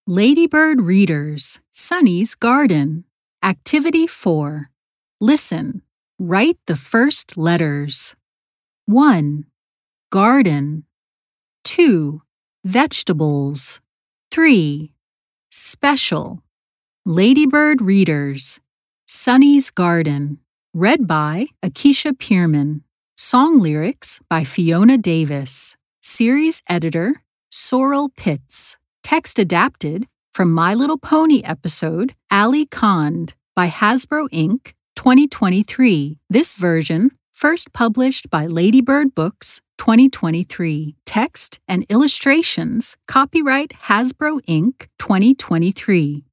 Ladybird Readers, Sunny's Garden. Activity 4. Listen. Write the first letters. 1. Garden. 2. Vegetables. 3. Special. Ladybird Readers, Sunny's Garden. Read by Akeisha Pierman. Song lyrics by Fiona Davis. Series editor, Sorrel Pitts. Text adapted from My Little Pony episode Ali Khan by Hasbro Inc. 2023. This version first published by Ladybird Books 2023. Text and illustrations copyright Hasbro Inc. 2023.